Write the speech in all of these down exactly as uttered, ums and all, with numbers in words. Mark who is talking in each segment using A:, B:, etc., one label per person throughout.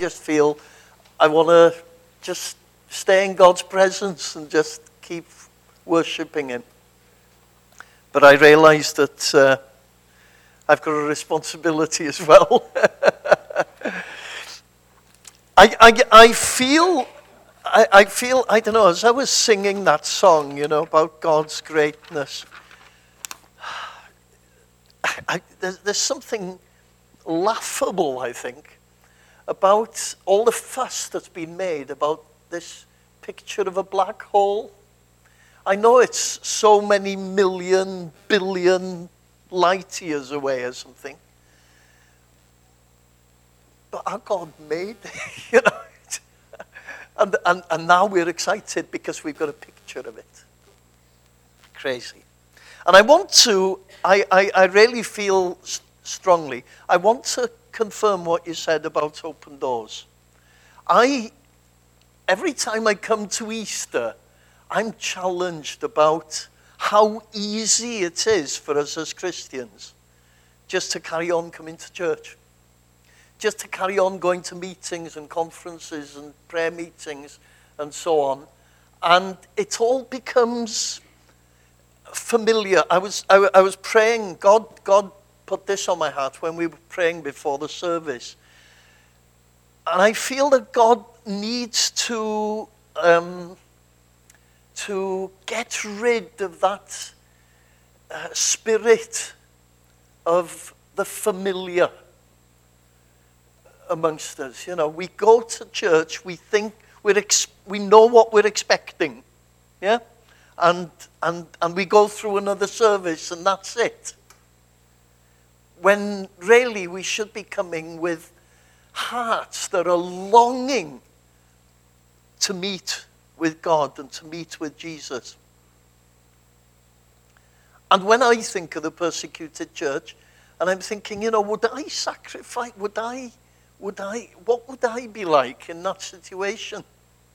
A: just feel I want to just stay in God's presence and just keep worshiping him. But I realize that uh, I've got a responsibility as well. I, I, I feel, I, I feel, I don't know, as I was singing that song, you know, about God's greatness, I, I, there's, there's something laughable, I think, about all the fuss that's been made about this picture of a black hole. I know it's so many million, billion light years away or something. But our God made it, you know. And, and, and now we're excited because we've got a picture of it. Crazy. And I want to, I, I, I really feel strongly, I want to confirm what you said about open doors. I, every time I come to Easter, I'm challenged about how easy it is for us as Christians just to carry on coming to church. Just to carry on going to meetings and conferences and prayer meetings and so on. And it all becomes familiar. I was I, I was praying, God, God put this on my heart when we were praying before the service. And I feel that God needs to, um, to get rid of that uh, spirit of the familiar amongst us. You know, we go to church, we think we're ex- we know what we're expecting, yeah, and and and we go through another service and that's it. When really we should be coming with hearts that are longing to meet with God and to meet with Jesus. And when I think of the persecuted church, and I'm thinking, you know, would I sacrifice? Would I? Would I, what would I be like in that situation?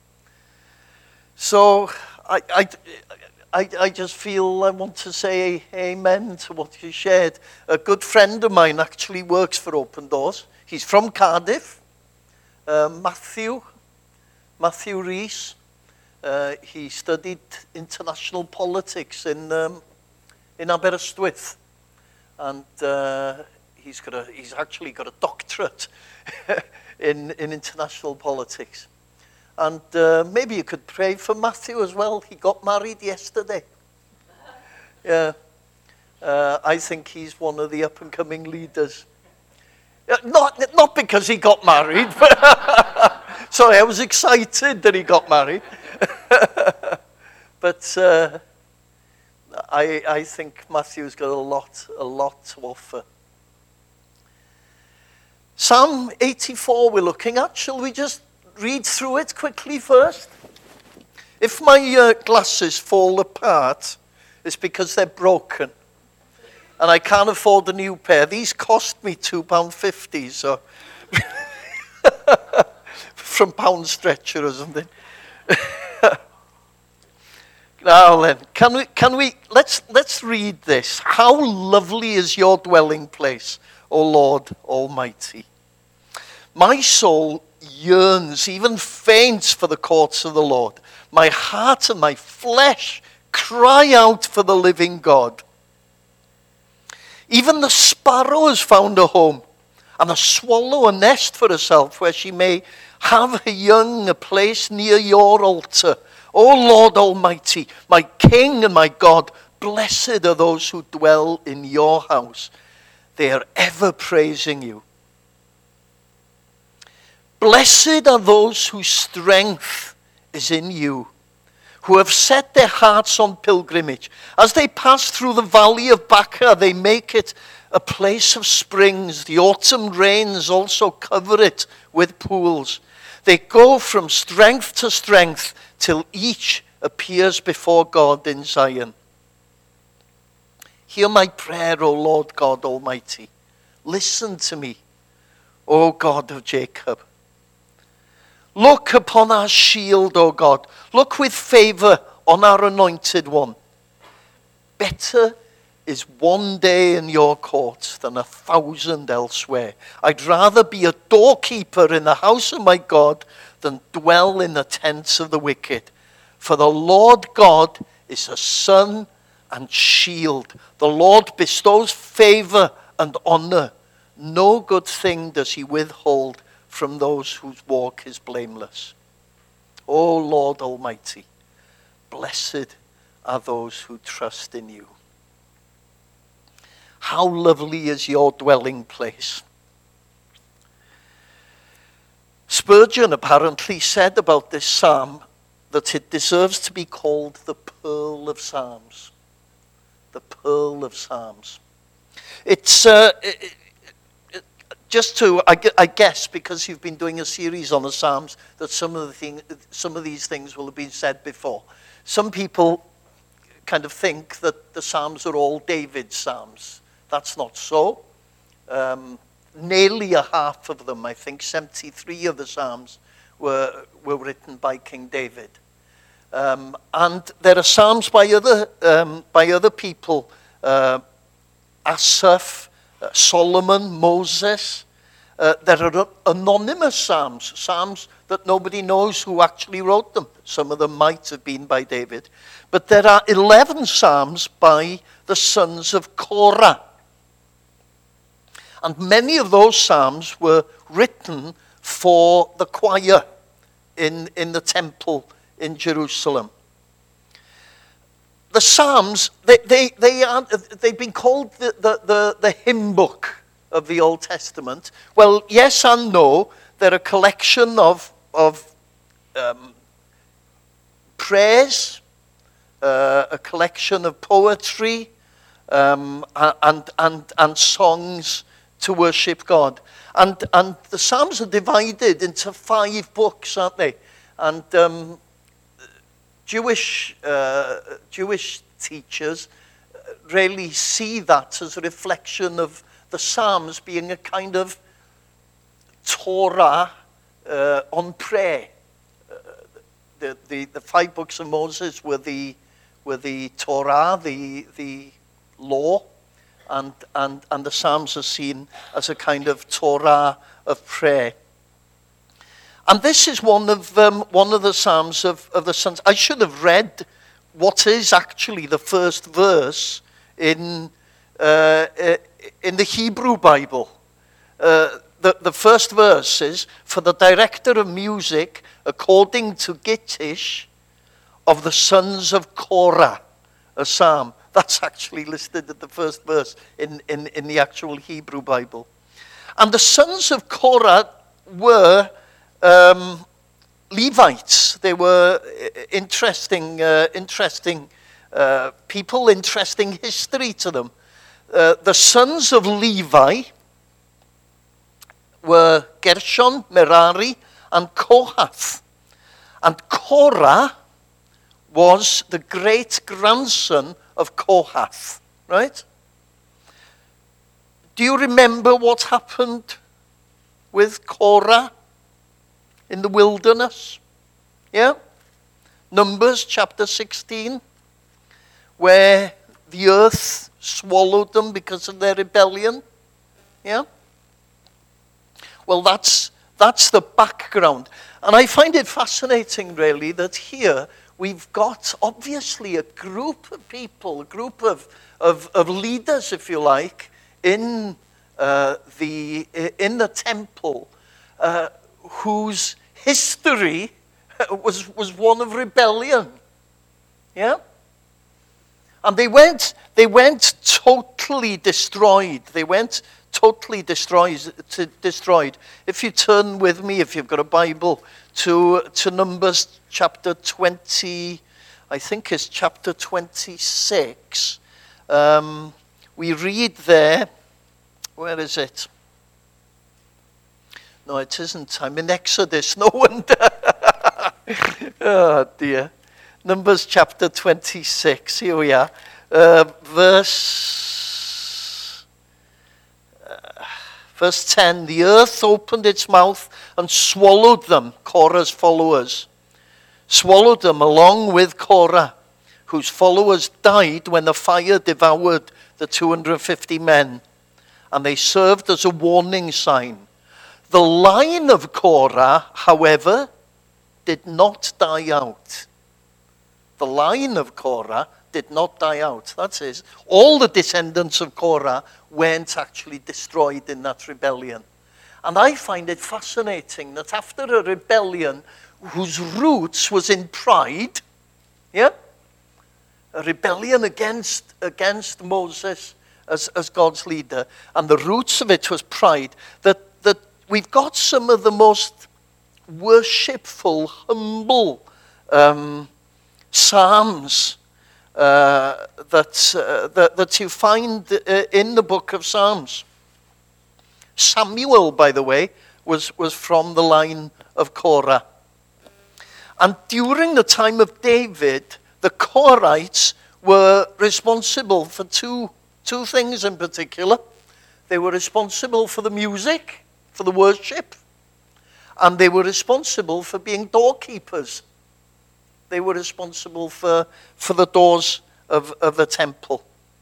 A: So I, I, I, I just feel I want to say amen to what you shared. A good friend of mine actually works for Open Doors. He's from Cardiff, uh, Matthew, Matthew Rees. Uh, he studied international politics in um, in Aberystwyth, and uh, he's got a, he's actually got a doctorate in, in international politics. And uh, maybe you could pray for Matthew as well. He got married yesterday. Yeah. Uh, I think he's one of the up-and-coming leaders. Uh, not, not because he got married. But sorry, I was excited that he got married. But uh, I, I think Matthew's got a lot, a lot to offer. Psalm eighty-four we're looking at. Shall we just read through it quickly first? If my uh, glasses fall apart, it's because they're broken. And I can't afford a new pair. These cost me two pounds fifty, so from Pound Stretcher or something. Now then, can we, can we, let's, let's read this. How lovely is your dwelling place, O Lord Almighty. My soul yearns, even faints for the courts of the Lord. My heart and my flesh cry out for the living God. Even the sparrow has found a home, and the swallow a nest for herself, where she may have her young a place near your altar. O Lord Almighty, my King and my God, blessed are those who dwell in your house. They are ever praising you. Blessed are those whose strength is in you, who have set their hearts on pilgrimage. As they pass through the valley of Baca, they make it a place of springs. The autumn rains also cover it with pools. They go from strength to strength till each appears before God in Zion. Hear my prayer, O Lord God Almighty. Listen to me, O God of Jacob. Look upon our shield, O God. Look with favor on our anointed one. Better is one day in your courts than a thousand elsewhere. I'd rather be a doorkeeper in the house of my God than dwell in the tents of the wicked. For the Lord God is a sun and shield. The Lord bestows favor and honor. No good thing does he withhold from those whose walk is blameless. O Lord Almighty, blessed are those who trust in you. How lovely is your dwelling place. Spurgeon apparently said about this psalm that it deserves to be called the Pearl of Psalms. The Pearl of Psalms. It's uh, it, it, just to, I, I guess, because you've been doing a series on the Psalms, that some of the thing, some of these things will have been said before. Some people kind of think that the Psalms are all David's Psalms. That's not so. Um, nearly a half of them, I think, seventy-three of the Psalms were were written by King David. Um, and there are Psalms by other um, by other people, uh, Asaph, uh, Solomon, Moses. Uh, there are anonymous Psalms, Psalms that nobody knows who actually wrote them. Some of them might have been by David. But there are eleven Psalms by the sons of Korah. And many of those Psalms were written for the choir in, in the temple in Jerusalem. The Psalms, they, they, they are, they've been called the, the, the, the hymn book of the Old Testament. Well, yes and no. They're a collection of, of um, prayers, uh, a collection of poetry, um, and, and, and songs to worship God. And, and the Psalms are divided into five books, aren't they? And um, Jewish, uh, Jewish teachers really see that as a reflection of the Psalms being a kind of Torah uh, on prayer. Uh, the, the, the five books of Moses were the, were the Torah, the, the law, and, and, and the Psalms are seen as a kind of Torah of prayer. And this is one of um, one of the Psalms of, of the sons. I should have read what is actually the first verse in uh, in the Hebrew Bible. Uh, the, the first verse is, for the director of music, according to Gittish, of the sons of Korah, a psalm. That's actually listed at the first verse in, in, in the actual Hebrew Bible. And the sons of Korah were um, Levites. They were interesting, uh, interesting uh, people, interesting history to them. Uh, the sons of Levi were Gershon, Merari, and Kohath. And Korah was the great-grandson of Kohath, right? Do you remember what happened with Korah in the wilderness? Yeah? Numbers chapter sixteen, where the earth swallowed them because of their rebellion. Yeah? Well, that's that's the background. And I find it fascinating, really, that here we've got, obviously, a group of people, a group of, of, of leaders, if you like, in uh, the in the temple, uh, whose history was was one of rebellion. Yeah? And they went they went totally destroyed. They went totally destroyed to destroyed. If you turn with me, if you've got a Bible, to to Numbers chapter twenty, I think it's chapter twenty-six. Um, we read there, where is it? No, it isn't. I'm in Exodus, no wonder. Oh dear. Numbers chapter twenty-six, here we are. Uh, verse, uh, verse ten, the earth opened its mouth and swallowed them, Korah's followers. Swallowed them along with Korah, whose followers died when the fire devoured the two hundred fifty men, and they served as a warning sign. The line of Korah, however, did not die out. The line of Korah did not die out. That is, all the descendants of Korah weren't actually destroyed in that rebellion. And I find it fascinating that after a rebellion whose roots was in pride, yeah, a rebellion against, against Moses as, as God's leader, and the roots of it was pride, that, that we've got some of the most worshipful, humble um, psalms uh, that, uh, that, that you find uh, in the book of Psalms. Samuel, by the way, was, was from the line of Korah. And during the time of David, the Korahites were responsible for two, two things in particular. They were responsible for the music, for the worship, and they were responsible for being doorkeepers. They were responsible for, for the doors of, of the temple.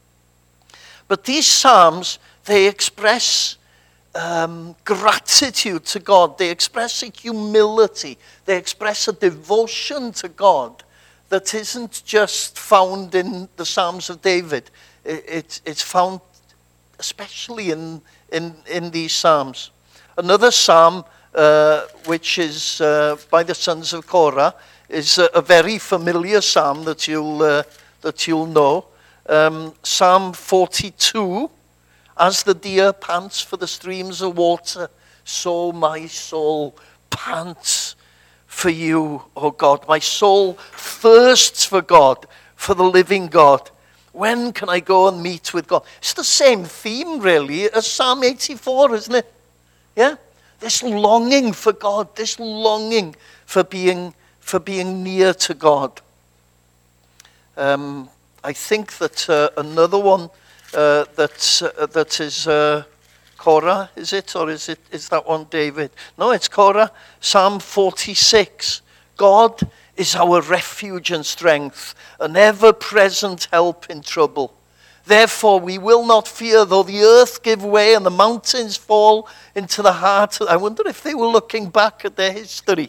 A: But these psalms, they express um, gratitude to God. They express a humility. They express a devotion to God that isn't just found in the Psalms of David. It, it, it's found especially in, in, in these psalms. Another psalm, uh, which is uh, by the sons of Korah, is a, a very familiar psalm that you'll, uh, that you'll know. Um, Psalm forty-two, as the deer pants for the streams of water, so my soul pants for you, O God. My soul thirsts for God, for the living God. When can I go and meet with God? It's the same theme, really, as Psalm eighty-four, isn't it? Yeah? This longing for God, this longing for being, for being near to God. Um, I think that uh, another one uh, that, uh, that is uh, Korah, is it? Or is it is that one David? No, it's Korah. Psalm forty-six. God is our refuge and strength, an ever-present help in trouble. Therefore we will not fear, though the earth give way and the mountains fall into the heart. I wonder if they were looking back at their history.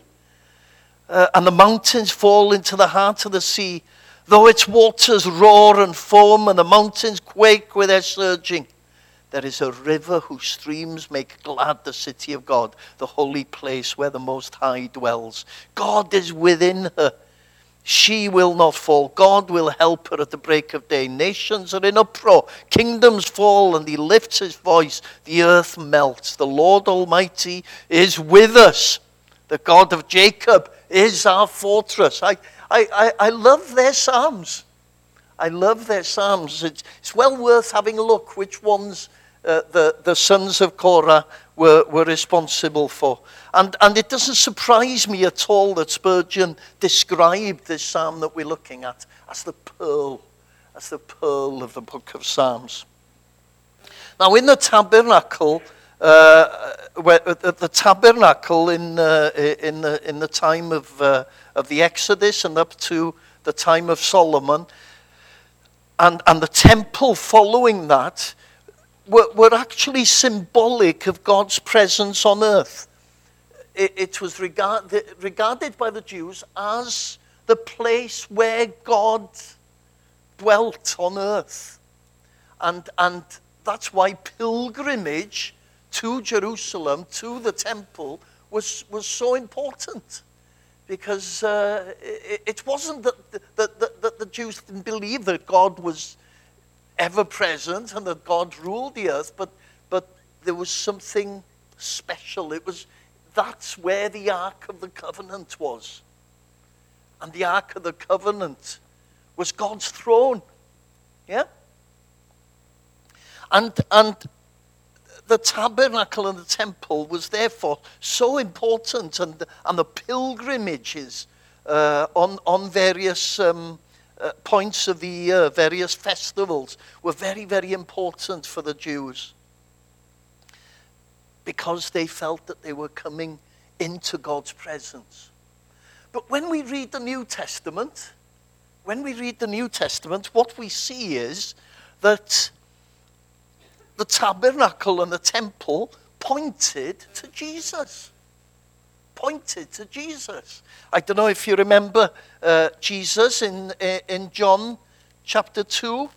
A: Uh, and the mountains fall into the heart of the sea. Though its waters roar and foam and the mountains quake with their surging. There is a river whose streams make glad the city of God, the holy place where the Most High dwells. God is within her. She will not fall. God will help her at the break of day. Nations are in uproar. Kingdoms fall, and he lifts his voice. The earth melts. The Lord Almighty is with us. The God of Jacob is our fortress. I, I, I, I love their psalms. I love their psalms. It's, it's well worth having a look which ones uh, the, the sons of Korah were, were responsible for. And, and it doesn't surprise me at all that Spurgeon described this psalm that we're looking at as the pearl, as the pearl of the book of Psalms. Now in the tabernacle, uh, where, at the tabernacle in, uh, in, the, in the time of, uh, of the Exodus and up to the time of Solomon, and, and the temple following that, were, were actually symbolic of God's presence on earth. It, it was regard, regarded by the Jews as the place where God dwelt on earth. And, and that's why pilgrimage to Jerusalem, to the temple, was, was so important. Because uh, it, it wasn't that the, that, that the Jews didn't believe that God was ever present and that God ruled the earth, but, but there was something special. It was, that's where the Ark of the Covenant was. And the Ark of the Covenant was God's throne. Yeah? And, and the tabernacle and the temple was therefore so important, and, and the pilgrimages uh, on, on various um, uh, points of the year, various festivals, were very, very important for the Jews. Because they felt that they were coming into God's presence. But when we read the New Testament, when we read the New Testament, what we see is that the tabernacle and the temple pointed to Jesus. Pointed to Jesus. I don't know if you remember uh, Jesus in, in John chapter two.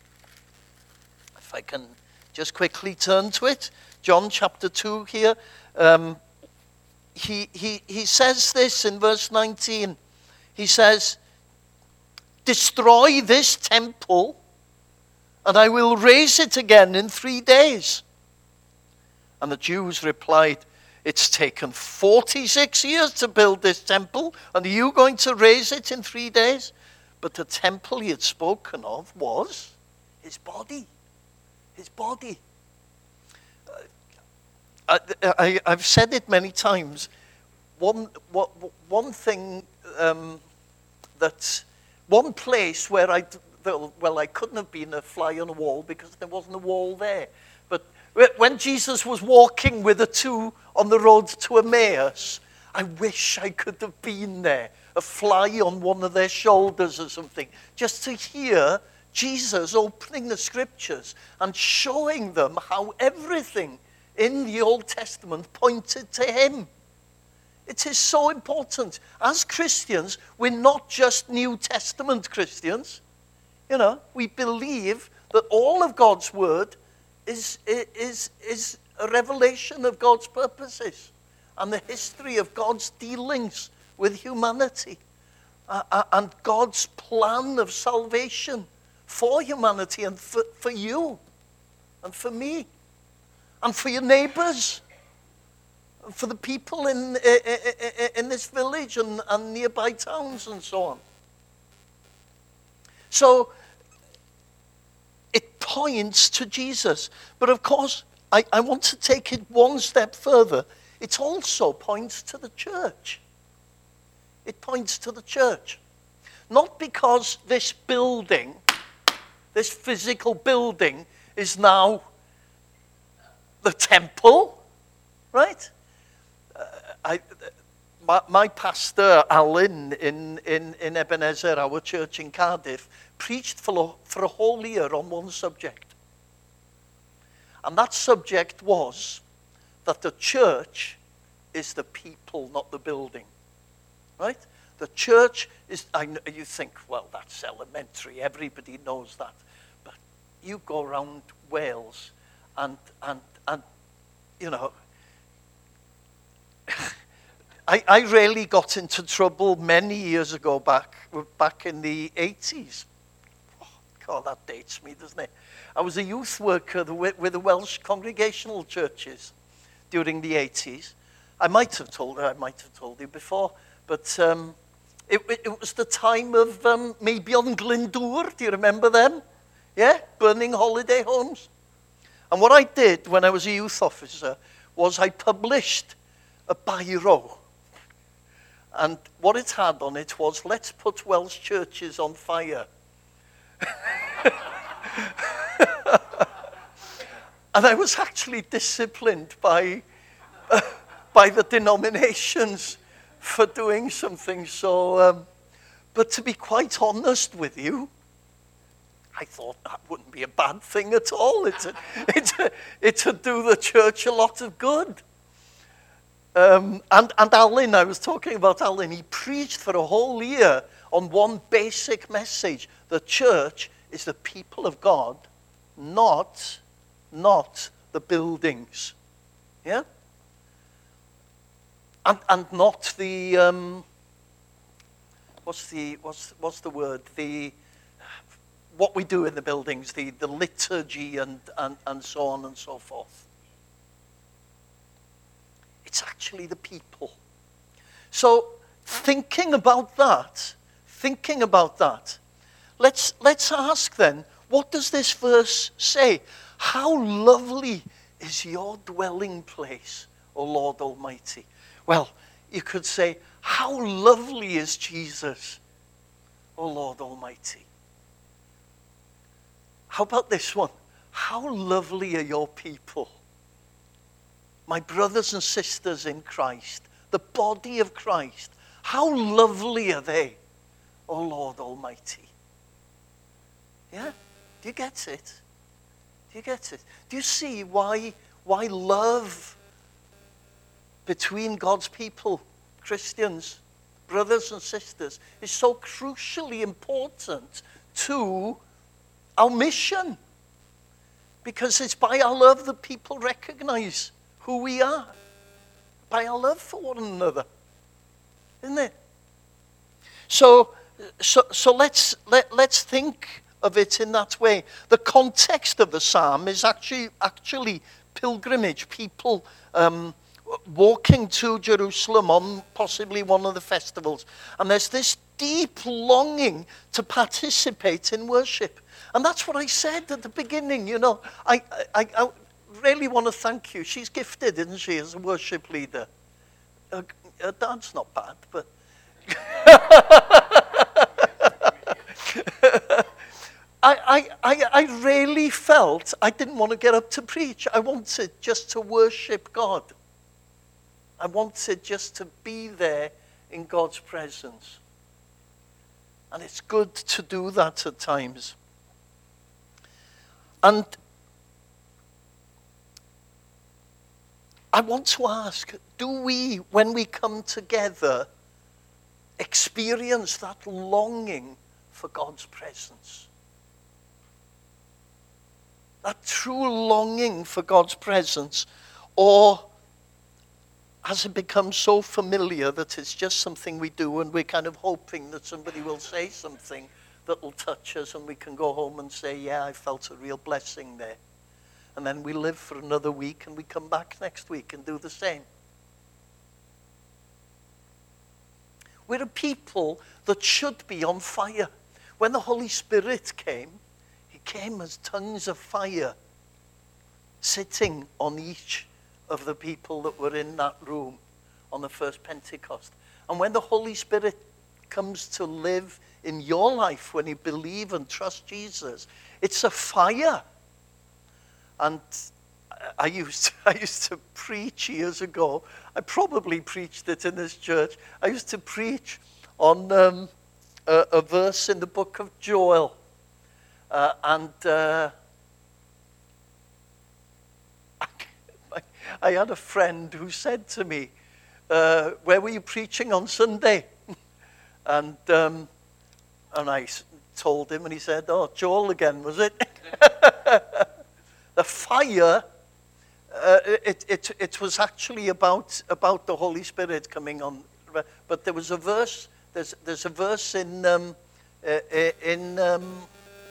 A: If I can just quickly turn to it. John chapter two here. Um, he, he, he says this in verse nineteen. He says, destroy this temple and I will raise it again in three days. And the Jews replied, it's taken forty-six years to build this temple, and are you going to raise it in three days? But the temple he had spoken of was his body. His body. I, I, I've said it many times. One, one, one thing um, that, one place where I, well, I couldn't have been a fly on a wall because there wasn't a wall there. But when Jesus was walking with the two on the road to Emmaus, I wish I could have been there, a fly on one of their shoulders or something, just to hear Jesus opening the scriptures and showing them how everything in the Old Testament pointed to him. It is so important. As Christians, we're not just New Testament Christians. You know, we believe that all of God's word is, is, is a revelation of God's purposes and the history of God's dealings with humanity uh, and God's plan of salvation for humanity and for, for you and for me and for your neighbors and for the people in, in, in this village and, and nearby towns and so on. So it points to Jesus. But of course, I, I want to take it one step further. It also points to the church. It points to the church. Not because this building, this physical building, is now the temple, right? Uh, I, my, my pastor, Alan, in, in, in Ebenezer, our church in Cardiff, preached for, for a whole year on one subject. And that subject was that the church is the people, not the building. Right? The church is, I know, you think, well, that's elementary, everybody knows that. But you go around Wales and, and, and you know, I, I really got into trouble many years ago back, back in the eighties. Oh, God, that dates me, doesn't it? I was a youth worker with the Welsh Congregational Churches during the eighties. I might have told I might have told you before, but um, it, it was the time of um, maybe on Glyndŵr. Do you remember them? Yeah, burning holiday homes. And what I did when I was a youth officer was I published a biro. And what it had on it was, let's put Welsh churches on fire. And I was actually disciplined by, uh, by the denominations for doing something so... Um, but to be quite honest with you, I thought that wouldn't be a bad thing at all. It would it, it would do the church a lot of good. Um, and, and Alan, I was talking about Alan, he preached for a whole year on one basic message. The church is the people of God, not, not the buildings. Yeah? And, and not the, um, what's the, what's, what's the word? The, what we do in the buildings, the, the liturgy and, and, and so on and so forth. It's actually the people. So thinking about that, thinking about that, let's, let's ask then, what does this verse say? How lovely is your dwelling place, O Lord Almighty? Well, you could say, how lovely is Jesus, O Lord Almighty? How about this one? How lovely are your people? My brothers and sisters in Christ, the body of Christ, how lovely are they, O Lord Almighty? Yeah? Do you get it? Do you get it? Do you see why, why love between God's people, Christians, brothers and sisters, is so crucially important to our mission? Because it's by our love that people recognize who we are. By our love for one another. Isn't it? So, so, so let's, let, let's think of it in that way. The context of the psalm is actually, actually pilgrimage. People um, walking to Jerusalem on possibly one of the festivals. And there's this deep longing to participate in worship. And that's what I said at the beginning, you know. I, I, I really want to thank you. She's gifted, isn't she, as a worship leader? Her, her dad's not bad, but... I, I, I really felt I didn't want to get up to preach. I wanted just to worship God. I wanted just to be there in God's presence. And it's good to do that at times. And I want to ask, do we, when we come together, experience that longing for God's presence? That true longing for God's presence? Or has it become so familiar that it's just something we do and we're kind of hoping that somebody will say something that will touch us and we can go home and say, yeah, I felt a real blessing there. And then we live for another week and we come back next week and do the same. We're a people that should be on fire. When the Holy Spirit came, he came as tongues of fire sitting on each of the people that were in that room on the first Pentecost. And when the Holy Spirit comes to live in your life, when you believe and trust Jesus, it's a fire. And I used to, I used to preach years ago. I probably preached it in this church. I used to preach on um, a, a verse in the book of Joel. Uh, and uh, I, I had a friend who said to me, uh, where were you preaching on Sunday? and um, and I told him, and he said, oh, Joel again, was it? The fire, uh, it, it, it was actually about, about the Holy Spirit coming on. But there was a verse, there's, there's a verse in, um, uh, in um,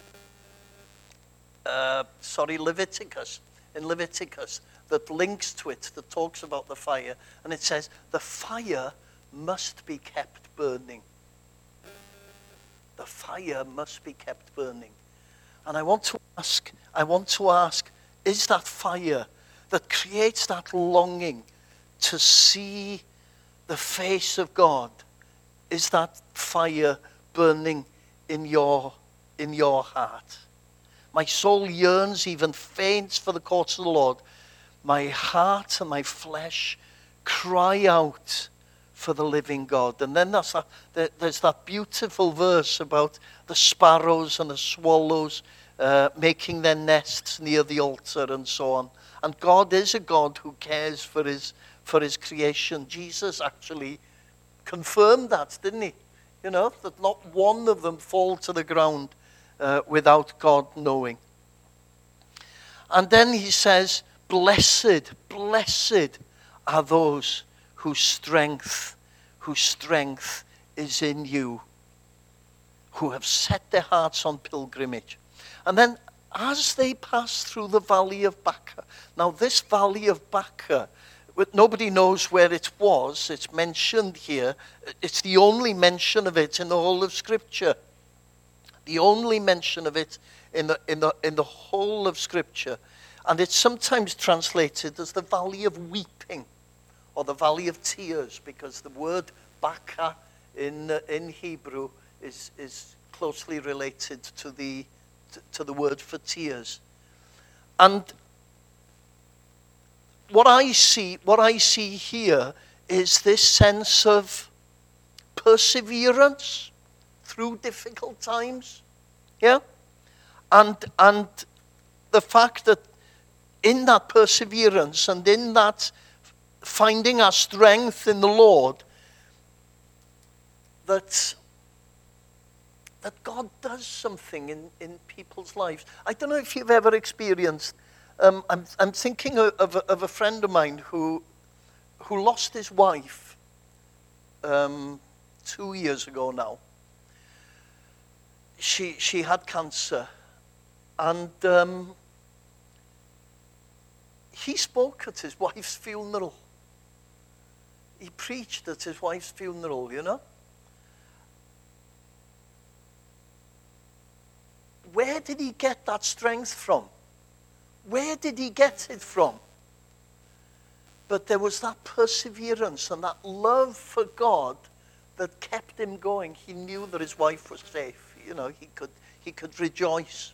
A: uh, sorry, Leviticus, in Leviticus, that links to it, that talks about the fire. And it says, the fire must be kept burning. The fire must be kept burning. And I want to ask, I want to ask, is that fire that creates that longing to see the face of God, is that fire burning in your, in your heart? My soul yearns, even faints for the courts of the Lord. My heart and my flesh cry out for the living God. And then that's that, there's that beautiful verse about the sparrows and the swallows uh, making their nests near the altar and so on. And God is a God who cares for his, for his creation. Jesus actually confirmed that, didn't he? You know, that not one of them fall to the ground uh, without God knowing. And then he says, blessed, blessed are those whose strength, whose strength is in you, who have set their hearts on pilgrimage. And then as they pass through the valley of Baca, now this valley of Baca, nobody knows where it was, it's mentioned here, it's the only mention of it in the whole of Scripture. The only mention of it in the, in the, in the whole of Scripture. And it's sometimes translated as the valley of weeping, or the valley of tears, because the word Baca in uh, in Hebrew is is closely related to the to, to the word for tears. And what I see, what I see here is this sense of perseverance through difficult times, yeah, and and the fact that in that perseverance and in that finding our strength in the Lord, that that God does something in, in people's lives. I don't know if you've ever experienced, um, I'm, I'm thinking of, of, a, of a friend of mine who, who lost his wife um, two years ago now. She, she had cancer, and um, he spoke at his wife's funeral. He preached at his wife's funeral, you know. Where did he get that strength from? Where did he get it from? But there was that perseverance and that love for God that kept him going. He knew that his wife was safe. You know, he could he could rejoice.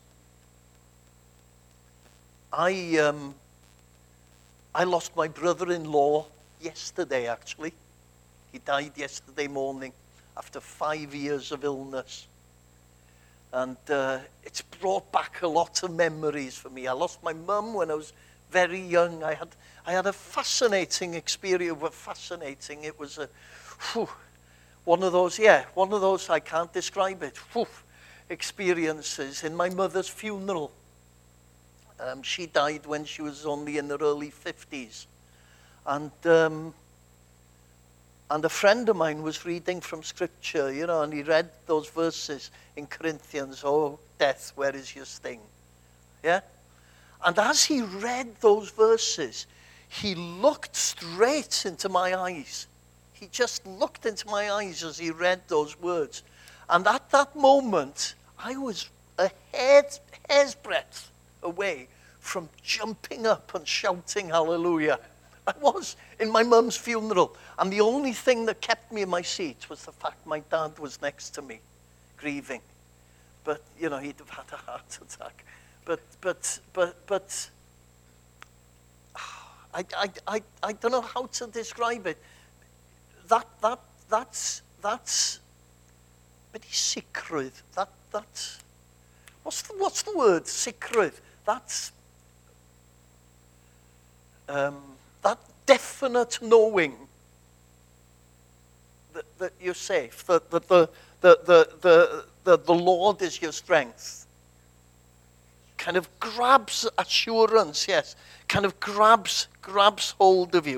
A: I um, I lost my brother-in-law yesterday, actually. He died yesterday morning after five years of illness. And uh, it's brought back a lot of memories for me. I lost my mum when I was very young. I had I had a fascinating experience. Well, fascinating. It was a, whew, one of those, yeah, one of those, I can't describe it, whew, experiences in my mother's funeral. Um, she died when she was only in her early fifties. And um, And a friend of mine was reading from Scripture, you know, and he read those verses in Corinthians, "Oh, death, where is your sting?" Yeah? And as he read those verses, he looked straight into my eyes. He just looked into my eyes as he read those words. And at that moment, I was a hair's, hair's breadth away from jumping up and shouting hallelujah. I was in my mum's funeral, and the only thing that kept me in my seat was the fact my dad was next to me, grieving. But, you know, he'd have had a heart attack. But, but, but, but, I, I, I, I don't know how to describe it. That, that, that's, that's, very sacred. That, that's, what's the, what's the word? Sacred. That's, um, that definite knowing that, that you're safe, that, that the, the, the, the, the, the Lord is your strength, kind of grabs assurance, yes, kind of grabs, grabs hold of you.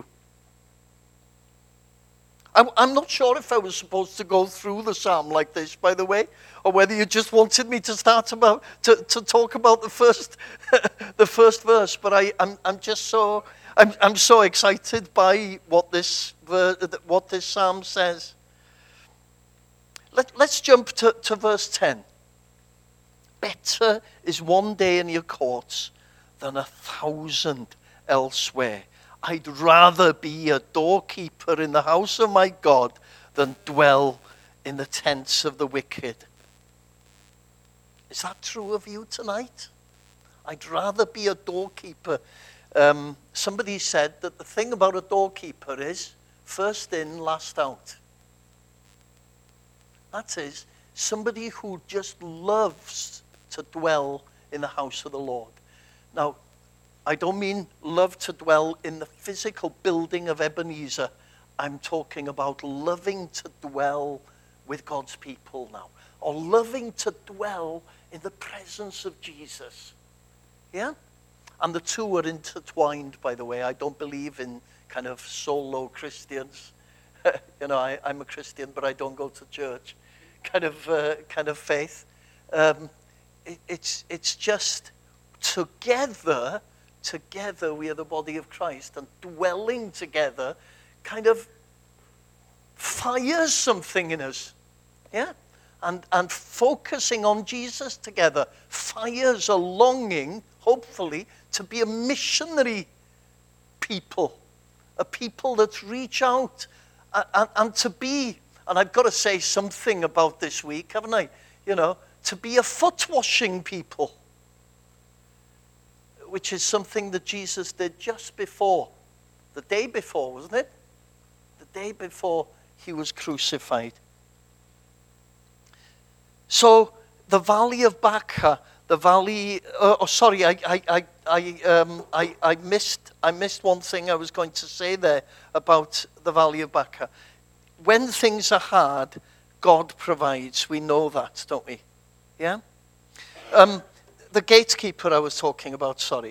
A: I'm, I'm not sure if I was supposed to go through the psalm like this, by the way, or whether you just wanted me to start about, to, to talk about the first, the first verse, but I, I'm, I'm just so... I'm, I'm so excited by what this what this psalm says. Let, let's jump to, to verse ten. Better is one day in your courts than a thousand elsewhere. I'd rather be a doorkeeper in the house of my God than dwell in the tents of the wicked. Is that true of you tonight? I'd rather be a doorkeeper. Um, somebody said that the thing about a doorkeeper is first in, last out. That is, somebody who just loves to dwell in the house of the Lord. Now, I don't mean love to dwell in the physical building of Ebenezer. I'm talking about loving to dwell with God's people now. Or loving to dwell in the presence of Jesus. Yeah? And the two are intertwined, by the way. I don't believe in kind of solo Christians. you know, I, I'm a Christian, but I don't go to church. Kind of, uh, kind of faith. Um, it, it's it's just together, together we are the body of Christ, and dwelling together, kind of fires something in us, yeah. And and focusing on Jesus together fires a longing, hopefully, to be a missionary people, a people that reach out and, and, and to be, and I've got to say something about this week, haven't I? You know, to be a foot washing people, which is something that Jesus did just before, the day before, wasn't it? The day before he was crucified. So the valley of Baca, the valley. Uh, oh, sorry, I, I, I, I, um, I, I missed, I missed one thing I was going to say there about the Valley of Baca. When things are hard, God provides. We know that, don't we? Yeah. Um, the gatekeeper I was talking about. Sorry.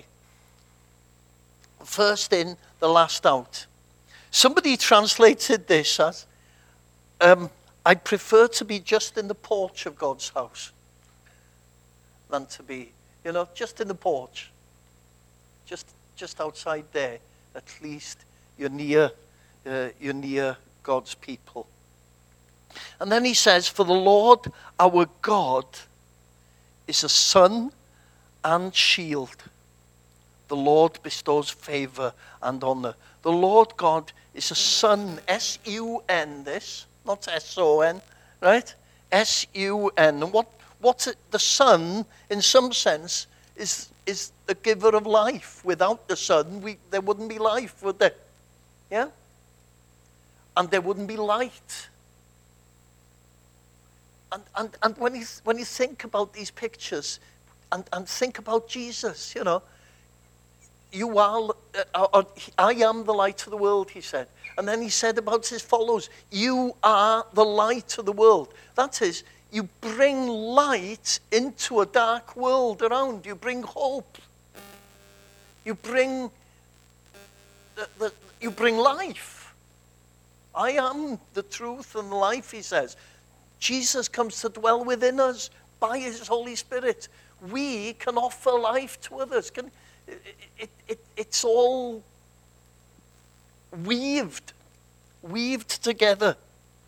A: First in, the last out. Somebody translated this as, um, I'd prefer to be just in the porch of God's house than to be, you know, just in the porch. Just just outside there. At least you're near, uh, you're near God's people. And then he says, for the Lord our God is a sun and shield. The Lord bestows favor and honor. The Lord God is a sun, S U N this, not S O N, right? S U N. And what, what's it? The sun, in some sense, is, is the giver of life. Without the sun, we, there wouldn't be life, would there? Yeah? And there wouldn't be light. And, and, and when, you, when you think about these pictures, and, and think about Jesus, you know, you are, uh, uh, I am the light of the world, he said. And then he said about his followers, you are the light of the world. That is, you bring light into a dark world around. You bring hope. You bring, the, the, you bring life. I am the truth and the life, he says. Jesus comes to dwell within us by his Holy Spirit. We can offer life to others. Can, it, it, it, it's all weaved, weaved together.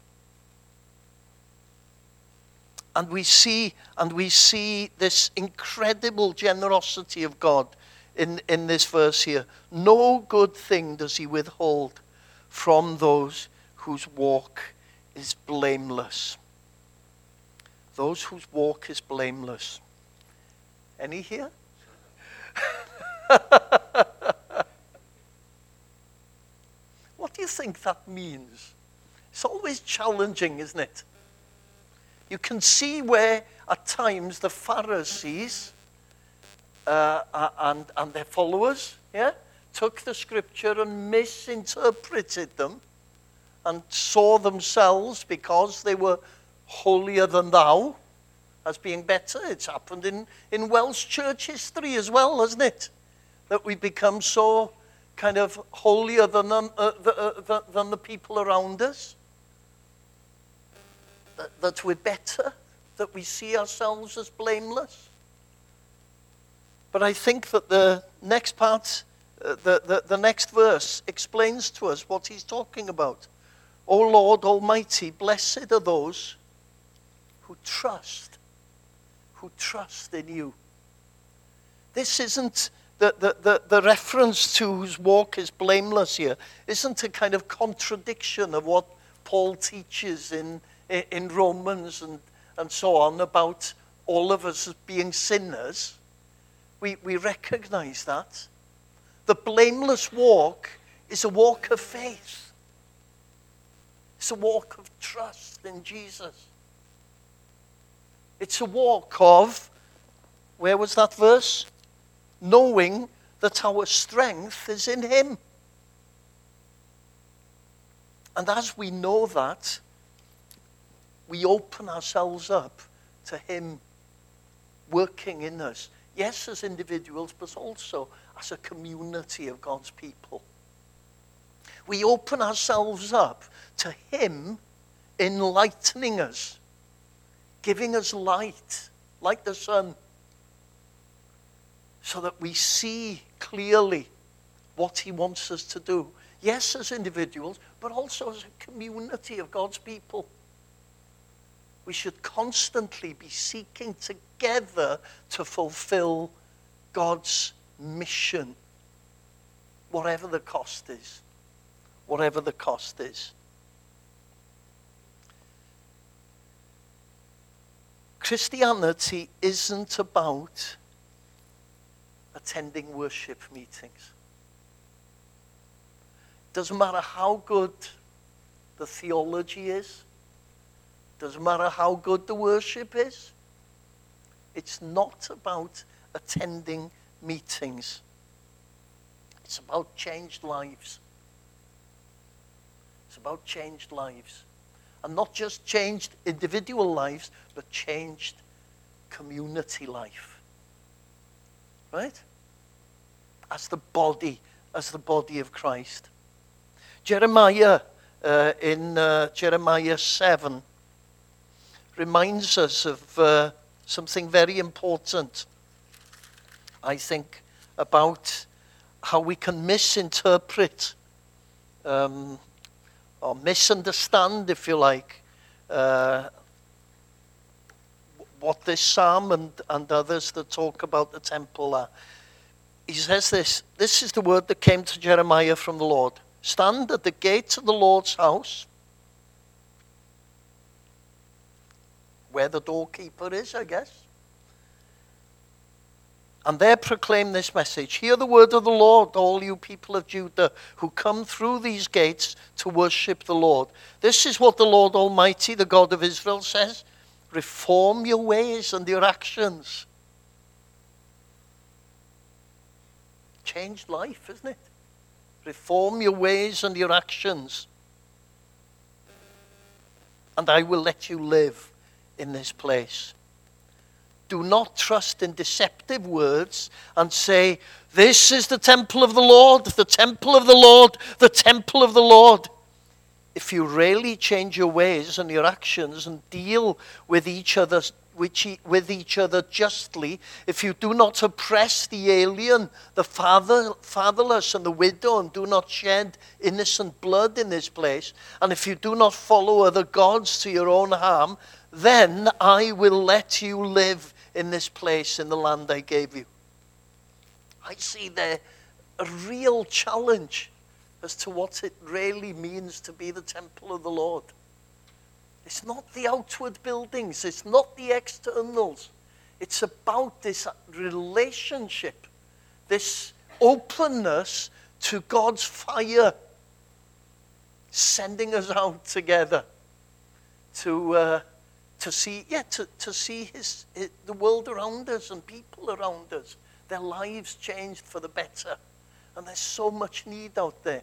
A: And we see, and we see this incredible generosity of God in, in this verse here. No good thing does he withhold from those whose walk is blameless. Those whose walk is blameless. Any here? What do you think that means? It's always challenging, isn't it? You can see where at times the Pharisees uh, and, and their followers, yeah, took the scripture and misinterpreted them and saw themselves, because they were holier than thou, as being better. It's happened in, in Welsh church history as well, hasn't it? That we become so kind of holier than, uh, the, uh, the, than the people around us. That, that we're better, that we see ourselves as blameless. But I think that the next part, uh, the, the, the next verse explains to us what he's talking about. O Lord Almighty, blessed are those who trust, who trust in you. This isn't, the, the, the, the reference to whose walk is blameless here, isn't a kind of contradiction of what Paul teaches in, in Romans and, and so on about all of us as being sinners. We, we recognize that. The blameless walk is a walk of faith. It's a walk of trust in Jesus. It's a walk of, where was that verse? Knowing that our strength is in him. And as we know that, we open ourselves up to him working in us. Yes, as individuals, but also as a community of God's people. We open ourselves up to him enlightening us, giving us light, like the sun, so that we see clearly what he wants us to do. Yes, as individuals, but also as a community of God's people. We should constantly be seeking together to fulfill God's mission, whatever the cost is. Whatever the cost is. Christianity isn't about attending worship meetings. Doesn't matter how good the theology is. Doesn't matter how good the worship is. It's not about attending meetings. It's about changed lives. It's about changed lives. And not just changed individual lives, but changed community life. Right? As the body, as the body of Christ. Jeremiah, uh, in uh, Jeremiah seven, reminds us of uh, something very important, I think, about how we can misinterpret um, or misunderstand, if you like, uh, what this psalm and, and others that talk about the temple are. He says this, this is the word that came to Jeremiah from the Lord. Stand at the gate of the Lord's house, where the doorkeeper is, I guess. And there proclaim this message. Hear the word of the Lord, all you people of Judah who come through these gates to worship the Lord. This is what the Lord Almighty, the God of Israel, says. Reform your ways and your actions. Changed life, isn't it? Reform your ways and your actions. And I will let you live in this place. Do not trust in deceptive words and say, this is the temple of the Lord, the temple of the Lord, the temple of the Lord. If you really change your ways and your actions and deal with each other, with each other justly, if you do not oppress the alien, the father, fatherless and the widow, and do not shed innocent blood in this place, and if you do not follow other gods to your own harm, then I will let you live in this place, in the land I gave you. I see there a real challenge as to what it really means to be the temple of the Lord. It's not the outward buildings, it's not the externals. It's about this relationship, this openness to God's fire, sending us out together to uh, to see, yeah, to, to see his, his the world around us and people around us, their lives changed for the better. And there's so much need out there.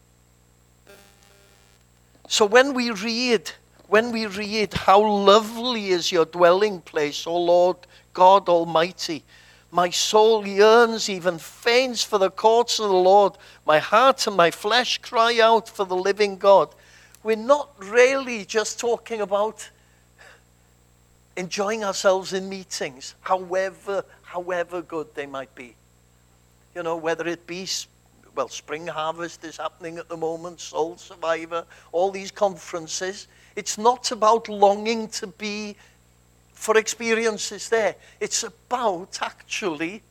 A: So when we read, when we read, how lovely is your dwelling place, O Lord God Almighty, my soul yearns, even faints for the courts of the Lord. My heart and my flesh cry out for the living God. We're not really just talking about enjoying ourselves in meetings, however, however good they might be. You know, whether it be, well, Spring Harvest is happening at the moment, Soul Survivor, all these conferences. It's not about longing to be for experiences there. It's about actually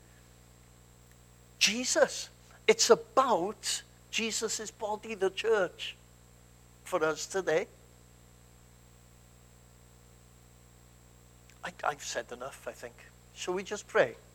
A: Jesus. It's about Jesus' body, the church, for us today. I, I've said enough, I think. Shall we just pray?